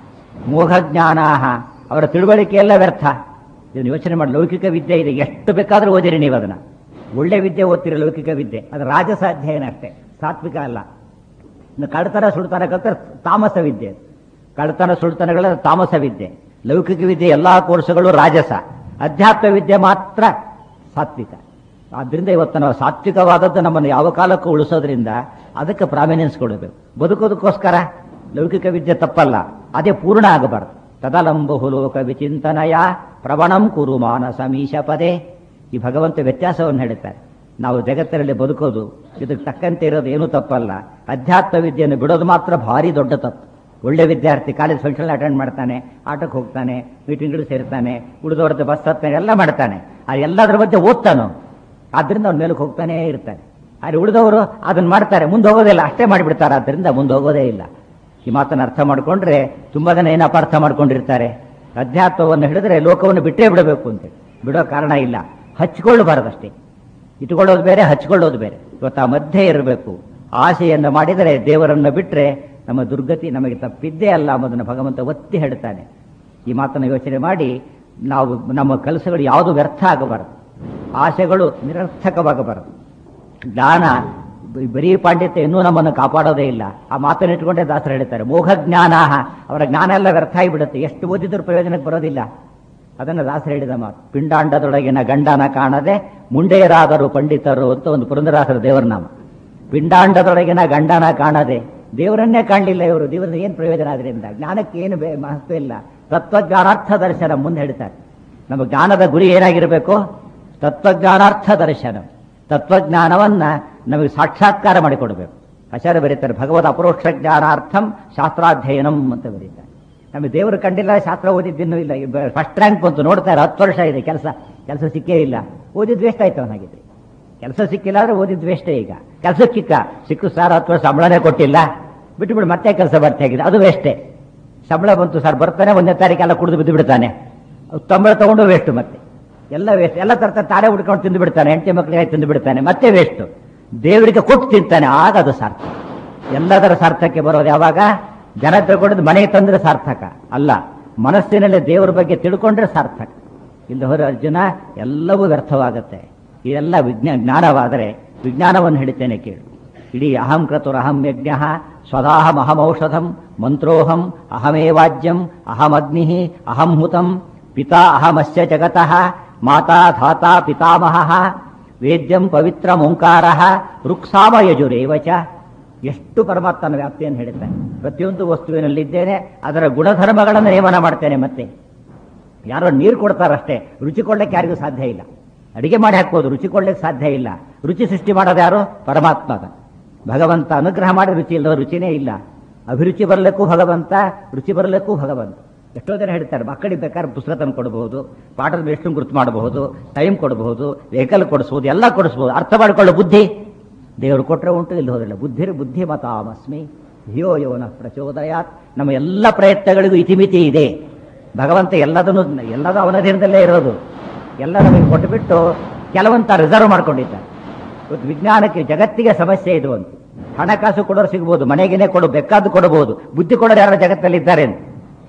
ಮೋಘಜ್ಞಾನ, ಅವರ ತಿಳುವಳಿಕೆ ಎಲ್ಲ ವ್ಯರ್ಥ. ಇದನ್ನು ಯೋಚನೆ ಮಾಡಿ. ಲೌಕಿಕ ವಿದ್ಯೆ ಇದೆ, ಎಷ್ಟು ಬೇಕಾದರೂ ಓದಿರಿ ನೀವು ಅದನ್ನು. ಒಳ್ಳೆ ವಿದ್ಯೆ ಓದ್ತಿರಿ, ಲೌಕಿಕ ವಿದ್ಯೆ ಅದು ರಾಜಸ ಅಧ್ಯಯನ ಅಷ್ಟೇ, ಸಾತ್ವಿಕ ಅಲ್ಲ. ಇನ್ನು ಕಳ್ತನ ಸುಳ್ತನ ಕಲ್ತರೆ ತಾಮಸ ವಿದ್ಯೆ. ಕಳ್ತನ ಸುಳ್ತನಗಳ ತಾಮಸ ವಿದ್ಯೆ. ಲೌಕಿಕ ವಿದ್ಯೆ ಎಲ್ಲ ಕೋರ್ಸುಗಳು ರಾಜಸ, ಅಧ್ಯಾತ್ಮ ವಿದ್ಯೆ ಮಾತ್ರ ಸಾತ್ವಿಕ. ಆದ್ದರಿಂದ ಇವತ್ತು ನಾವು ಸಾತ್ವಿಕವಾದದ್ದು ನಮ್ಮನ್ನು ಯಾವ ಕಾಲಕ್ಕೂ ಉಳಿಸೋದ್ರಿಂದ ಅದಕ್ಕೆ ಪ್ರಾಮಿನೆನ್ಸ್ ಕೊಡಬೇಕು. ಬದುಕೋದಕ್ಕೋಸ್ಕರ ಲೌಕಿಕ ವಿದ್ಯೆ ತಪ್ಪಲ್ಲ, ಅದೇ ಪೂರ್ಣ ಆಗಬಾರ್ದು. ತದಲಂಬಹು ಲೋಕ ವಿಚಿಂತನಯ ಪ್ರವಣಂ ಕುರು ಮಾನಸ ಮೀಶ ಪದೇ. ಈ ಭಗವಂತ ವ್ಯತ್ಯಾಸವನ್ನು ಹೇಳ್ತಾರೆ. ನಾವು ಜಗತ್ತಿನಲ್ಲಿ ಬದುಕೋದು ಇದಕ್ಕೆ ತಕ್ಕಂತೆ ಇರೋದು ಏನೂ ತಪ್ಪಲ್ಲ. ಅಧ್ಯಾತ್ಮ ವಿದ್ಯೆಯನ್ನು ಬಿಡೋದು ಮಾತ್ರ ಭಾರಿ ದೊಡ್ಡ ತಪ್ಪು. ಒಳ್ಳೆ ವಿದ್ಯಾರ್ಥಿ ಕಾಲೇಜ್ ಫಂಕ್ಷನ್ ಅಟೆಂಡ್ ಮಾಡ್ತಾನೆ, ಆಟಕ್ಕೆ ಹೋಗ್ತಾನೆ, ಮೀಟಿಂಗ್ಗಳು ಸೇರ್ತಾನೆ, ಉಳಿದವ್ರದ್ದು ಬಸ್ ಹತ್ತಾನೆ, ಎಲ್ಲ ಮಾಡ್ತಾನೆ. ಆ ಎಲ್ಲದರ ಮಧ್ಯೆ ಓದ್ತಾನೋ, ಆದ್ದರಿಂದ ಅವ್ನ ಮೇಲಕ್ಕೆ ಹೋಗ್ತಾನೇ ಇರ್ತಾನೆ. ಆದರೆ ಉಳಿದವರು ಅದನ್ನು ಮಾಡ್ತಾರೆ, ಮುಂದೆ ಹೋಗೋದಿಲ್ಲ, ಅಷ್ಟೇ ಮಾಡಿಬಿಡ್ತಾರೆ. ಆದ್ದರಿಂದ ಮುಂದೆ ಹೋಗೋದೇ ಇಲ್ಲ. ಈ ಮಾತನ್ನು ಅರ್ಥ ಮಾಡಿಕೊಂಡ್ರೆ ತುಂಬ ಜನ ಏನು ಅಪಾರ್ಥ ಮಾಡ್ಕೊಂಡಿರ್ತಾರೆ. ಅಧ್ಯಾತ್ಮವನ್ನು ಹಿಡಿದ್ರೆ ಲೋಕವನ್ನು ಬಿಟ್ಟೇ ಬಿಡಬೇಕು ಅಂತೇಳಿ. ಬಿಡೋ ಕಾರಣ ಇಲ್ಲ. ಹಚ್ಕೊಳ್ಳಬಾರದಷ್ಟೇ. ಇಟ್ಕೊಳ್ಳೋದು ಬೇರೆ, ಹಚ್ಕೊಳ್ಳೋದು ಬೇರೆ. ಇವತ್ತು ಆ ಮಧ್ಯೆ ಇರಬೇಕು. ಆಸೆಯನ್ನು ಮಾಡಿದರೆ ದೇವರನ್ನು ಬಿಟ್ಟರೆ ನಮ್ಮ ದುರ್ಗತಿ ನಮಗೆ ತಪ್ಪಿದ್ದೇ ಅಲ್ಲ ಎಂಬುದನ್ನು ಭಗವಂತ ಒತ್ತಿ ಹೇಳ್ತಾನೆ. ಈ ಮಾತನ್ನು ಯೋಚನೆ ಮಾಡಿ ನಾವು ನಮ್ಮ ಕೆಲಸಗಳು ಯಾವುದು ವ್ಯರ್ಥ ಆಗಬಾರದು, ಆಸೆಗಳು ನಿರರ್ಥಕವಾಗಬಾರದು. ಜ್ಞಾನ ಬರೀ ಪಾಂಡಿತ್ಯ ಇನ್ನೂ ನಮ್ಮನ್ನು ಕಾಪಾಡೋದೇ ಇಲ್ಲ. ಆ ಮಾತನ್ನು ಇಟ್ಕೊಂಡೇ ದಾಸರು ಹೇಳ್ತಾರೆ, ಮೋಘ ಜ್ಞಾನ. ಅವರ ಜ್ಞಾನ ಎಲ್ಲ ವ್ಯರ್ಥ ಆಗಿಬಿಡುತ್ತೆ, ಎಷ್ಟು ಓದಿದ್ರೂ ಪ್ರಯೋಜನಕ್ಕೆ ಬರೋದಿಲ್ಲ. ಅದನ್ನು ದಾಸರು ಹೇಳಿದ ಮಾತು. ಪಿಂಡಾಂಡದೊಳಗಿನ ಗಂಡನ ಕಾಣದೆ ಮುಂಡೆಯರಾದರು ಪಂಡಿತರು ಅಂತ ಒಂದು ಪುರಂದರದಾಸರ ದೇವರ ನಾಮ. ಪಿಂಡಾಂಡದೊಳಗಿನ ಗಂಡನ ಕಾಣದೆ, ದೇವರನ್ನೇ ಕಾಣಲಿಲ್ಲ ಇವರು. ದೇವರನ್ನ ಏನು ಪ್ರಯೋಜನ? ಅದರಿಂದ ಜ್ಞಾನಕ್ಕೆ ಏನು ಮಹತ್ವ ಇಲ್ಲ. ತತ್ವಜ್ಞಾನಾರ್ಥ ದರ್ಶನ ಮುಂದೆ ಹೇಳ್ತಾರೆ. ನಮ್ಮ ಜ್ಞಾನದ ಗುರಿ ಏನಾಗಿರಬೇಕು? ತತ್ವಜ್ಞಾನಾರ್ಥ ದರ್ಶನ. ತತ್ವಜ್ಞಾನವನ್ನ ನಮಗೆ ಸಾಕ್ಷಾತ್ಕಾರ ಮಾಡಿಕೊಡ್ಬೇಕು. ಆಚಾರ್ಯ ಬರೀತಾರೆ, ಭಗವದ್ ಅಪರೋಕ್ಷ ಜ್ಞಾನಾರ್ಥಂ ಶಾಸ್ತ್ರಾಧ್ಯಯನಂ ಅಂತ ಬರೀತಾರೆ. ನಮಗೆ ದೇವರು ಕಂಡಿಲ್ಲ, ಶಾಸ್ತ್ರ ಓದಿದ್ದಿನ್ನೂ ಇಲ್ಲ. ಫಸ್ಟ್ ರ್ಯಾಂಕ್ ಬಂತು, ನೋಡ್ತಾರೆ 10 ವರ್ಷ ಇದೆ, ಕೆಲಸ ಸಿಕ್ಕೇ ಇಲ್ಲ. ಓದಿದ್ದು ವೇಸ್ಟ್ ಆಯ್ತು ಅವನಾಗಿದ್ರೆ. ಕೆಲಸ ಸಿಕ್ಕಿಲ್ಲ ಅಂದ್ರೆ ಓದಿದ್ದು ವೇಸ್ಟೇ. ಈಗ ಕೆಲಸಕ್ಕೆ ಸಿಕ್ಕು ಸರ್ 10 ವರ್ಷ ಸಂಬಳನೇ ಕೊಟ್ಟಿಲ್ಲ, ಬಿಟ್ಟುಬಿಡು, ಮತ್ತೆ ಕೆಲಸ ಬರ್ತಾ ಆಗಿದೆ, ಅದು ವೇಸ್ಟೇ. ಸಂಬಳ ಬಂತು ಸರ್, ಬರ್ತಾನೆ 1ನೇ ತಾರೀಕೆಲ್ಲ ಕುಡಿದು ಬಿದ್ದು ಬಿಡ್ತಾನೆ, ಸಂಬಳ ತಗೊಂಡು ವೇಸ್ಟ್, ಮತ್ತೆ ಎಲ್ಲ ವೇಸ್ಟ್. ಎಲ್ಲ ತರ್ತಾರೆ, ತಾನೇ ಹುಡ್ಕೊಂಡು ತಿಂದು ಬಿಡ್ತಾನೆ, ಹೆಂಡತಿ ಮಕ್ಕಳಿಗೆ ತಿಂದು ಬಿಡ್ತಾನೆ, ಮತ್ತೆ ವೇಸ್ಟ್. ದೇವರಿಗೆ ಕೊಟ್ಟು ತಿಂತಾನೆ, ಆಗ ಅದು ಸಾರ್ಥಕ. ಎಲ್ಲದರ ಸಾರ್ಥಕ್ಕೆ ಬರೋದು ಯಾವಾಗ? ಜನ ತಗೊಂಡು ಮನೆಗೆ ತಂದ್ರೆ ಸಾರ್ಥಕ ಅಲ್ಲ. ಮನಸ್ಸಿನಲ್ಲಿ ದೇವರ ಬಗ್ಗೆ ತಿಳ್ಕೊಂಡ್ರೆ ಸಾರ್ಥಕ. ಇಲ್ಲ ಹೋದ್ರೆ ಅರ್ಜುನ ಎಲ್ಲವೂ ವ್ಯರ್ಥವಾಗುತ್ತೆ. ಇದೆಲ್ಲ ಜ್ಞಾನವಾದರೆ ವಿಜ್ಞಾನವನ್ನು ಹಿಡಿತೇನೆ ಕೇಳು. ಇಡೀ ಅಹಂ ಕ್ರತುರಹಂ ಯಜ್ಞ ಸ್ವದಾಹಂ ಅಹಮೌಷಧಂ ಮಂತ್ರೋಹಂ ಅಹಮೇವಾಜ್ಯಂ ಅಹಮಗ್ನಿ ಅಹಂ ಹುತಂ ಪಿತಾ ಅಹಮಸ್ಯ ಜಗತಃ ಮಾತಾ ಧಾತಾ ಪಿತಾಮಹಃ ವೇದ್ಯಂ ಪವಿತ್ರ ಓಂಕಾರ ರುಕ್ಸಾಮ ಯಜುರೇವಚ. ಎಷ್ಟು ಪರಮಾತ್ಮನ ವ್ಯಾಪ್ತಿಯನ್ನು ಹೇಳ್ತಾನೆ. ಪ್ರತಿಯೊಂದು ವಸ್ತುವಿನಲ್ಲಿದ್ದೇನೆ, ಅದರ ಗುಣಧರ್ಮಗಳನ್ನು ನೇಮನ ಮಾಡ್ತೇನೆ. ಮತ್ತೆ ಯಾರೋ ನೀರು ಕೊಡ್ತಾರಷ್ಟೇ, ರುಚಿ ಕೊಡ್ಲಿಕ್ಕೆ ಯಾರಿಗೂ ಸಾಧ್ಯ ಇಲ್ಲ. ಅಡಿಗೆ ಮಾಡಿ ಹಾಕ್ಬೋದು, ರುಚಿ ಕೊಡ್ಲಿಕ್ಕೆ ಸಾಧ್ಯ ಇಲ್ಲ. ರುಚಿ ಸೃಷ್ಟಿ ಮಾಡೋದು ಯಾರು? ಪರಮಾತ್ಮ. ಭಗವಂತ ಅನುಗ್ರಹ ಮಾಡಿ ರುಚಿ ಇಲ್ಲದ ರುಚಿನೇ ಇಲ್ಲ. ಅಭಿರುಚಿ ಬರಲಿಕ್ಕೂ ಭಗವಂತ, ರುಚಿ ಬರಲಿಕ್ಕೂ ಭಗವಂತ. ಎಷ್ಟೋ ಜನ ಹೇಳ್ತಾರೆ ಮಕ್ಕಳಿಗೆ ಬೇಕಾದ್ರೆ ಪುಸ್ತಕ ತಂದು ಕೊಡಬಹುದು, ಪಾಠದ ಎಷ್ಟು ಗುರುತು ಮಾಡಬಹುದು, ಟೈಮ್ ಕೊಡಬಹುದು, ವೆಹಿಕಲ್ ಕೊಡಿಸ್ಬೋದು, ಎಲ್ಲ ಕೊಡಿಸ್ಬೋದು. ಅರ್ಥ ಮಾಡಿಕೊಳ್ಳೋ ಬುದ್ಧಿ ದೇವರು ಕೊಟ್ಟರೆ ಉಂಟು, ಇಲ್ಲಿ ಹೋದ್ರಲ್ಲ. ಬುದ್ಧಿಮತಾಮಸ್ಮಿ ಧಿಯೋ ಯೋನ ಪ್ರಚೋದಯಾತ್. ನಮ್ಮ ಎಲ್ಲ ಪ್ರಯತ್ನಗಳಿಗೂ ಇತಿಮಿತಿ ಇದೆ. ಭಗವಂತ ಎಲ್ಲದೂ ಅವನ ಅಧೀನದಲ್ಲೇ ಇರೋದು. ಎಲ್ಲ ನಮಗೆ ಕೊಟ್ಟುಬಿಟ್ಟು ಕೆಲವಂತ ರಿಸರ್ವ್ ಮಾಡ್ಕೊಂಡಿದ್ದಾರೆ. ಇವತ್ತು ವಿಜ್ಞಾನಕ್ಕೆ ಜಗತ್ತಿಗೆ ಸಮಸ್ಯೆ ಇದು ಅಂತ. ಹಣಕಾಸು ಕೊಡೋರು ಸಿಗ್ಬೋದು, ಮನೆಗೇನೆ ಕೊಡು, ಬೇಕಾದ್ದು ಕೊಡಬಹುದು. ಬುದ್ಧಿ ಕೊಡೋರು ಯಾರ ಜಗತ್ತಲ್ಲಿದ್ದಾರೆ ಅಂತ.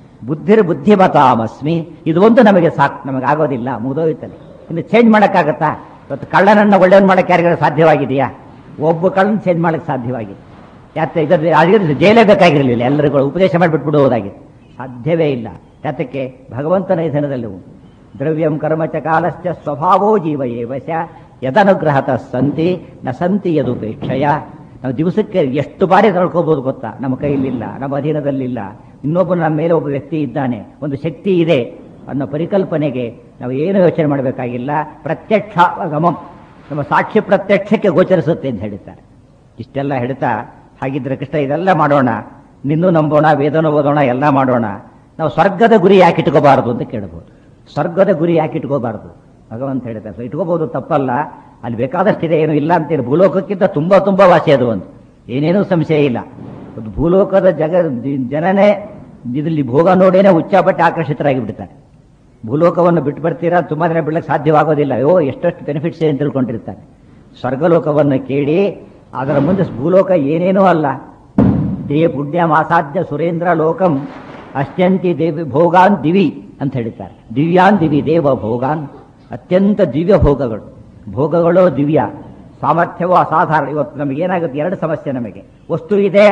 ಬುದ್ಧಿಮತಾಮಸ್ಮಿ ಇದು ಒಂದು ನಮಗೆ ಸಾಕು, ನಮಗೆ ಆಗೋದಿಲ್ಲ, ಮುಗಿದೋಯ್ತಲ್ಲಿ. ಇನ್ನು ಚೇಂಜ್ ಮಾಡೋಕ್ಕಾಗತ್ತಾ? ಇವತ್ತು ಕಳ್ಳನನ್ನ ಒಳ್ಳೆಯವ್ನು ಮಾಡೋಕ್ಕೆ ಯಾರಿಗಾರು ಸಾಧ್ಯವಾಗಿದೆಯಾ? ಒಬ್ಬ ಕಳ್ಳನ ಚೇಂಜ್ ಮಾಡೋಕ್ಕೆ ಸಾಧ್ಯವಾಗಿದೆ. ಯಾಕೆ ಇದರ ಜೈಲೇ ಬೇಕಾಗಿರಲಿಲ್ಲ, ಎಲ್ಲರಿಗೂ ಉಪದೇಶ ಮಾಡಿಬಿಟ್ಬಿಡುವುದಾಗಿದೆ. ಸಾಧ್ಯವೇ ಇಲ್ಲ. ಯಾತಕ್ಕೆ? ಭಗವಂತನ ನಿಧನದಲ್ಲಿ ದ್ರವ್ಯಂ ಕರ್ಮಚ ಕಾಲಶ್ಚ ಸ್ವಭಾವೋ ಜೀವ ಏವಶ ಯದನುಗ್ರಹತ ಸಂತಿ ನ ಸಂತಿ ಯದುಪೇಕ್ಷಯ. ನಾವು ದಿವಸಕ್ಕೆ ಎಷ್ಟು ಬಾರಿ ತಳ್ಕೋಬಹುದು ಗೊತ್ತಾ? ನಮ್ಮ ಕೈಲಿಲ್ಲ, ನಮ್ಮ ಅಧೀನದಲ್ಲಿಲ್ಲ. ಇನ್ನೊಬ್ಬನು ನಮ್ಮ ಮೇಲೆ ಒಬ್ಬ ವ್ಯಕ್ತಿ ಇದ್ದಾನೆ, ಒಂದು ಶಕ್ತಿ ಇದೆ ಅನ್ನೋ ಪರಿಕಲ್ಪನೆಗೆ ನಾವು ಏನು ಯೋಚನೆ ಮಾಡಬೇಕಾಗಿಲ್ಲ. ಪ್ರತ್ಯಕ್ಷ ಗಮಂ, ನಮ್ಮ ಸಾಕ್ಷಿ ಪ್ರತ್ಯಕ್ಷಕ್ಕೆ ಗೋಚರಿಸುತ್ತೆ ಅಂತ ಹೇಳ್ತಾರೆ. ಇಷ್ಟೆಲ್ಲ ಹೇಳ್ತಾ, ಹಾಗಿದ್ರೆ ಕೃಷ್ಣ ಇದೆಲ್ಲ ಮಾಡೋಣ, ನಿನ್ನೂ ನಂಬೋಣ, ವೇದನೂ ಓದೋಣ, ಎಲ್ಲ ಮಾಡೋಣ. ನಾವು ಸ್ವರ್ಗದ ಗುರಿ ಯಾಕೆ ಇಟ್ಕೋಬಾರದು ಅಂತ ಕೇಳಬಹುದು. ಸ್ವರ್ಗದ ಗುರಿ ಯಾಕೆ ಇಟ್ಕೋಬಾರದು? ಭಗವಂತ ಹೇಳ್ತಾರೆ ಇಟ್ಕೋಬಹುದು, ತಪ್ಪಲ್ಲ. ಅಲ್ಲಿ ಬೇಕಾದಷ್ಟಿದೆ, ಏನು ಇಲ್ಲ ಅಂತೇಳಿ. ಭೂಲೋಕಕ್ಕಿಂತ ತುಂಬಾ ತುಂಬಾ ವಾಸಿ ಅದು ಒಂದು, ಏನೇನೂ ಸಂಶಯ ಇಲ್ಲ. ಒಂದು ಭೂಲೋಕದ ಜನನೇ ಇದರಲ್ಲಿ ಭೋಗ ನೋಡೇನೆ ಹುಚ್ಚಾಪಟ್ಟೆ ಆಕರ್ಷಿತರಾಗಿ ಬಿಡ್ತಾರೆ. ಭೂಲೋಕವನ್ನು ಬಿಟ್ಟು ಬರ್ತೀರಾ, ತುಂಬಾ ದಿನ ಬಿಡ್ಲಿಕ್ಕೆ ಸಾಧ್ಯವಾಗೋದಿಲ್ಲ. ಎಷ್ಟೆಷ್ಟು ಬೆನಿಫಿಟ್ಸ್ ಏನು ತಿಳ್ಕೊಂಡಿರ್ತಾರೆ. ಸ್ವರ್ಗಲೋಕವನ್ನು ಕೇಳಿ ಅದರ ಮುಂದೆ ಭೂಲೋಕ ಏನೇನೂ ಅಲ್ಲ. ದೇವ ಪುಣ್ಯ ಮಾಸಾಧ್ಯ ಸುರೇಂದ್ರ ಲೋಕಂ ಅತ್ಯಂತಿ ದೇವಿ ಭೋಗಾನ್ ದಿವಿ ಅಂತ ಹೇಳ್ತಾರೆ. ದಿವ್ಯಾನ್ ದಿವಿ ದೇವ ಭೋಗಾನ್, ಅತ್ಯಂತ ದಿವ್ಯ ಭೋಗಗಳು. ಭೋಗಗಳು ದಿವ್ಯ, ಸಾಮರ್ಥ್ಯವೂ ಅಸಾಧಾರಣ. ಇವತ್ತು ನಮಗೇನಾಗುತ್ತೆ? ಎರಡು ಸಮಸ್ಯೆ ನಮಗೆ. ವಸ್ತು ಇದೆ,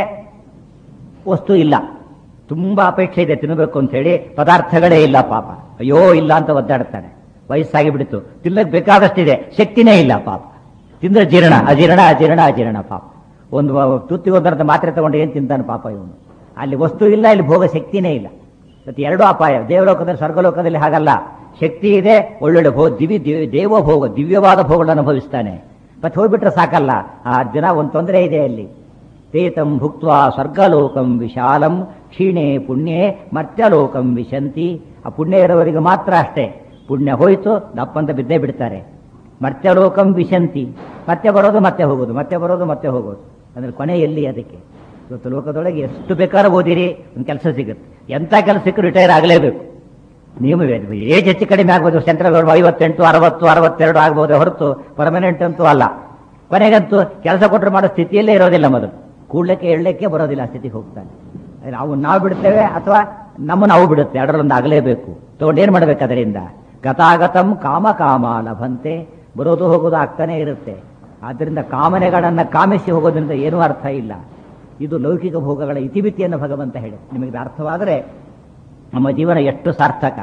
ವಸ್ತು ಇಲ್ಲ. ತುಂಬಾ ಅಪೇಕ್ಷೆ ಇದೆ ತಿನ್ನಬೇಕು ಅಂತ ಹೇಳಿ, ಪದಾರ್ಥಗಳೇ ಇಲ್ಲ. ಪಾಪ ಅಯ್ಯೋ ಇಲ್ಲ ಅಂತ ಒದ್ದಾಡ್ತಾನೆ. ವಯಸ್ಸಾಗಿ ಬಿಡ್ತು, ತಿನ್ನಕ್ಕೆ ಬೇಕಾದಷ್ಟಿದೆ, ಶಕ್ತಿನೇ ಇಲ್ಲ. ಪಾಪ ತಿಂದ್ರೆ ಜೀರ್ಣ ಅಜೀರ್ಣ ಅಜೀರ್ಣ ಅಜೀರ್ಣ. ಪಾಪ ಒಂದು ತುತ್ತಿ ಒಂದರದ ಮಾತ್ರೆ ತಗೊಂಡು ಏನು ತಿಂತಾನೆ ಪಾಪ ಇವನು. ಅಲ್ಲಿ ವಸ್ತು ಇಲ್ಲ, ಇಲ್ಲಿ ಭೋಗ ಶಕ್ತಿನೇ ಇಲ್ಲ. ಮತ್ತೆ ಎರಡೂ ಅಪಾಯ. ದೇವಲೋಕದಲ್ಲಿ ಸ್ವರ್ಗಲೋಕದಲ್ಲಿ ಹಾಗಲ್ಲ, ಶಕ್ತಿ ಇದೆ, ಒಳ್ಳೊಳ್ಳೆ ದೇವ ಭೋಗ, ದಿವ್ಯವಾದ ಭೋಗಗಳನ್ನು ಅನುಭವಿಸ್ತಾನೆ. ಮತ್ತೆ ಹೋಗ್ಬಿಟ್ರೆ ಸಾಕಲ್ಲ. ಆ ಜನ ಒಂದು ತೊಂದರೆ ಇದೆ ಅಲ್ಲಿ. ತೇತಂ ಭುಕ್ತ್ವಾ ಸ್ವರ್ಗಲೋಕಂ ವಿಶಾಲಂ ಕ್ಷೀಣೆ ಪುಣ್ಯೇ ಮರ್ತ್ಯಲೋಕಂ ವಿಶಂತಿ. ಆ ಪುಣ್ಯ ಇರೋವರಿಗೆ ಮಾತ್ರ ಅಷ್ಟೇ. ಪುಣ್ಯ ಹೋಯ್ತು ದಪ್ಪಂತ ಬಿದ್ದೇ ಬಿಡ್ತಾರೆ. ಮರ್ತ್ಯಲೋಕಂ ವಿಶಂತಿ, ಮತ್ತೆ ಬರೋದು ಮತ್ತೆ ಹೋಗೋದು, ಮತ್ತೆ ಬರೋದು ಮತ್ತೆ ಹೋಗೋದು. ಅಂದ್ರೆ ಕೊನೆ ಎಲ್ಲಿ? ಅದಕ್ಕೆ ಇವತ್ತು ಲೋಕದೊಳಗೆ ಎಷ್ಟು ಬೇಕಾದ್ರೂ ಓದಿರಿ, ಒಂದು ಕೆಲಸ ಸಿಗುತ್ತೆ. ಎಂಥ ಕೆಲಸ ಸಿಕ್ಕರು ರಿಟೈರ್ ಆಗಲೇಬೇಕು. ನೀವು ಏಜ್ ಹೆಚ್ಚು ಕಡಿಮೆ ಆಗ್ಬೋದು. ಸೆಂಟ್ರಲ್ 58, 60, 62 ಆಗ್ಬೋದು ಹೊರತು ಪರ್ಮನೆಂಟ್ ಅಂತೂ ಅಲ್ಲ. ಕೊನೆಗಂತೂ ಕೆಲಸ ಕೊಟ್ಟರೆ ಮಾಡೋ ಸ್ಥಿತಿಯಲ್ಲೇ ಇರೋದಿಲ್ಲ. ಮೊದಲು ಕೂಡ್ಲಿಕ್ಕೆ ಎಳ್ಳಕ್ಕೆ ಬರೋದಿಲ್ಲ, ಆ ಸ್ಥಿತಿಗೆ ಹೋಗ್ತಾನೆ. ನಾವು ಬಿಡ್ತೇವೆ ಅಥವಾ ನಮ್ಮನ್ನು ನಾವು ಬಿಡುತ್ತೆ, ಎರಡರಲ್ಲೊಂದು ಆಗಲೇಬೇಕು. ತಗೊಂಡೇನು ಮಾಡ್ಬೇಕು? ಅದರಿಂದ ಗತಾಗತಂ ಕಾಮ ಕಾಮ ಲಭಂತೆ, ಬರೋದು ಹೋಗೋದು ಆಗ್ತಾನೆ ಇರುತ್ತೆ. ಆದ್ದರಿಂದ ಕಾಮನೆಗಳನ್ನು ಕಾಮಿಸಿ ಹೋಗೋದ್ರಿಂದ ಏನೂ ಅರ್ಥ ಇಲ್ಲ. ಇದು ಲೌಕಿಕ ಭೋಗಗಳ ಇತಿಮಿತಿಯನ್ನು ಭಗವಂತ ಹೇಳಿ. ನಿಮಗೆ ಅರ್ಥವಾದರೆ ನಮ್ಮ ಜೀವನ ಎಷ್ಟು ಸಾರ್ಥಕ.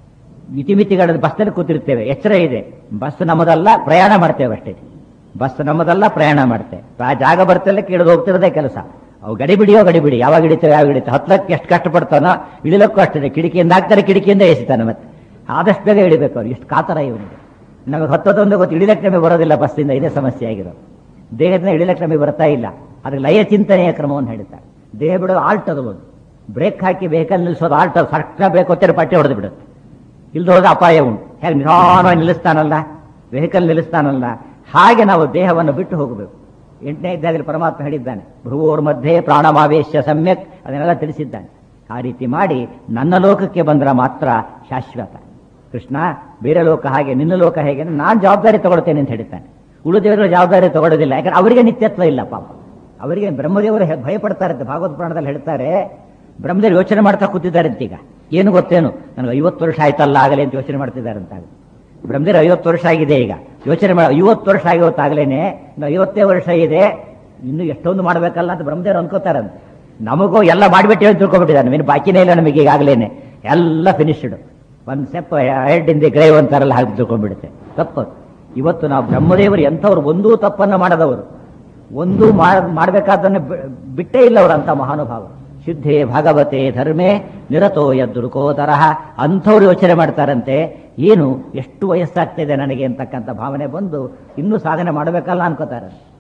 ಇತಿಮಿತಿಗಳ ಬಸ್ನಲ್ಲಿ ಕೂತಿರ್ತೇವೆ, ಎಚ್ಚರ ಇದೆ. ಬಸ್ ನಮ್ಮದಲ್ಲ, ಪ್ರಯಾಣ ಮಾಡ್ತೇವೆ ಅಷ್ಟೇ. ಬಸ್ ನಮ್ಮದಲ್ಲ, ಪ್ರಯಾಣ ಮಾಡ್ತೇವೆ. ಆ ಜಾಗ ಬರ್ತಲ್ಲ ಕೇಳಿದು ಹೋಗ್ತಿರೋದೇ ಕೆಲಸ. ಅವು ಗಡಿಬಿಡಿಯೋ ಗಡಿಬಿಡಿ, ಯಾವಾಗ ಹಿಡಿತೇವೆ ಯಾವಾಗ ಹಿಡಿತೇವೆ. ಹತ್ತಕ್ಕೆ ಎಷ್ಟು ಕಷ್ಟಪಡ್ತಾನೋ ಇಳಿಲಕ್ಕೂ ಅಷ್ಟೇ. ಕಿಟಕಿಯಿಂದ ಹಾಕ್ತಾರೆ, ಕಿಟಕಿಯಿಂದ ಎಸಿತಾನೆ. ಮತ್ತೆ ಆದಷ್ಟು ಬೇಗ ಇಳಿಬೇಕು. ಅವ್ರು ಎಷ್ಟು ಕಾತರ ಇವನಿಗೆ. ನಮಗೆ ಹತ್ತೊಂದು ಗೊತ್ತು, ಇಳಿಲಕ್ಕೆ ನಮಗೆ ಬರೋದಿಲ್ಲ ಬಸ್ಸಿಂದ. ಇದೇ ಸಮಸ್ಯೆ ಆಗಿರೋದು. ದೇಹದಿಂದ ಇಳಿಲಕ್ಕೆ ನಮಗೆ ಬರ್ತಾ ಇಲ್ಲ. ಅದಕ್ಕೆ ಲಯ ಚಿಂತನೆಯ ಕ್ರಮವನ್ನು ಹೇಳ್ತಾರೆ. ದೇಹ ಬಿಡೋದು ಆಲ್ಟ್, ಅದು ಒಂದು ಬ್ರೇಕ್ ಹಾಕಿ ವೆಹಿಕಲ್ ನಿಲ್ಲಿಸೋದು ಆಲ್ಟ್. ಸರ್ಕಾರ ಬೇಕು ಹೊತ್ತೇಳಿ ಪಟ್ಟೆ ಹೊಡೆದು ಬಿಡುತ್ತೆ. ಇಲ್ದು ಹೋದ ಅಪಾಯ ಉಂಟು. ಹೇಗೆ ನಿಧಾನವಾಗಿ ನಿಲ್ಲಿಸ್ತಾನಲ್ಲ, ವೆಹಿಕಲ್ ನಿಲ್ಲಿಸ್ತಾನಲ್ಲ, ಹಾಗೆ ನಾವು ದೇಹವನ್ನು ಬಿಟ್ಟು ಹೋಗಬೇಕು. 8ನೇ ಅಧ್ಯಾಯದಲ್ಲಿ ಪರಮಾತ್ಮ ಹೇಳಿದ್ದಾನೆ, ಭ್ರುವೋರ್ ಮಧ್ಯೆ ಪ್ರಾಣಮಾವೇಶ ಸಮ್ಯಕ್, ಅದನ್ನೆಲ್ಲ ತಿಳಿಸಿದ್ದಾನೆ. ಆ ರೀತಿ ಮಾಡಿ ನನ್ನ ಲೋಕಕ್ಕೆ ಬಂದ್ರೆ ಮಾತ್ರ ಶಾಶ್ವತ. ಕೃಷ್ಣ ಬೇರೆ ಲೋಕ ಹಾಗೆ, ನಿನ್ನ ಲೋಕ ಹೇಗೆ, ನಾನು ಜವಾಬ್ದಾರಿ ತಗೊಳ್ತೇನೆ ಅಂತ ಹೇಳ್ತಾನೆ. ಉಳಿದೇವರ ಜವಾಬ್ದಾರಿ ತಗೊಳ್ಳೋದಿಲ್ಲ. ಯಾಕಂದ್ರೆ ಅವರಿಗೆ ನಿತ್ಯತ್ವ ಇಲ್ಲ. ಪಾಪ ಅವರಿಗೆ ಬ್ರಹ್ಮದೇವರು ಭಯಪಡ್ತಾರಂತೆ. ಭಾಗವತ ಪುರಾಣದಲ್ಲಿ ಹೇಳ್ತಾರೆ, ಬ್ರಹ್ಮದೇವರು ಯೋಚನೆ ಮಾಡ್ತಾ ಕೂತಿದ್ದಾರೆ ಅಂತೀಗ. ಏನು ಗೊತ್ತೇನು, ನನಗೆ 50 ವರ್ಷ ಆಯ್ತಲ್ಲ ಆಗಲೇ ಅಂತ ಯೋಚನೆ ಮಾಡ್ತಿದ್ದಾರೆ ಅಂತ. ಬ್ರಹ್ಮದೇವ್ರು 50 ವರ್ಷ ಆಗಿದೆ ಈಗ, ಯೋಚನೆ ಮಾಡಿ 50 ವರ್ಷ ಆಗಿವತ್ತಾಗಲೇನೆ, ಇನ್ನು 50 ವರ್ಷ ಇದೆ, ಇನ್ನು ಎಷ್ಟೊಂದು ಮಾಡಬೇಕಲ್ಲ ಅಂತ ಬ್ರಹ್ಮದೇವ್ರು ಅನ್ಕೋತಾರಂತೆ. ನಮಗೂ ಎಲ್ಲ ಮಾಡಿಬಿಟ್ಟು ಅಂತ ತಿಳ್ಕೊಬಿಟ್ಟಿದ್ದಾರೆ, ನಮಗೆ ಬಾಕಿನೇ ಇಲ್ಲ ನಮಗೆ ಈಗಾಗಲೇನೆ, ಎಲ್ಲ ಫಿನಿಶ್ಡ್, ಒಂದು step head in the grave ಅಂತಾರಲ್ಲ ಹಾಗೆ ತಿಳ್ಕೊಂಡ್ಬಿಡುತ್ತೆ. ತಪ್ಪು. ಇವತ್ತು ನಾವು ಬ್ರಹ್ಮದೇವರು ಎಂಥವ್ರು, ಒಂದೂ ತಪ್ಪನ್ನು ಮಾಡದವರು, ಒಂದೂ ಮಾಡಬೇಕಾದನ್ನ ಬಿಟ್ಟೇ ಇಲ್ಲ ಅವರು, ಅಂತ ಮಹಾನುಭಾವ. ಶುದ್ಧೇ ಭಾಗವತೆ ಧರ್ಮೇ ನಿರತೋ ಯದ್ದುರುಕೋತರಹ ಅಂಥವ್ರು ಯೋಚನೆ ಮಾಡ್ತಾರಂತೆ, ಏನು ಎಷ್ಟು ವಯಸ್ಸಾಗ್ತಿದೆ ನನಗೆ ಅಂತಕ್ಕಂಥ ಭಾವನೆ ಬಂದು ಇನ್ನೂ ಸಾಧನೆ ಮಾಡಬೇಕಲ್ಲ ಅನ್ಕೋತಾರೆ.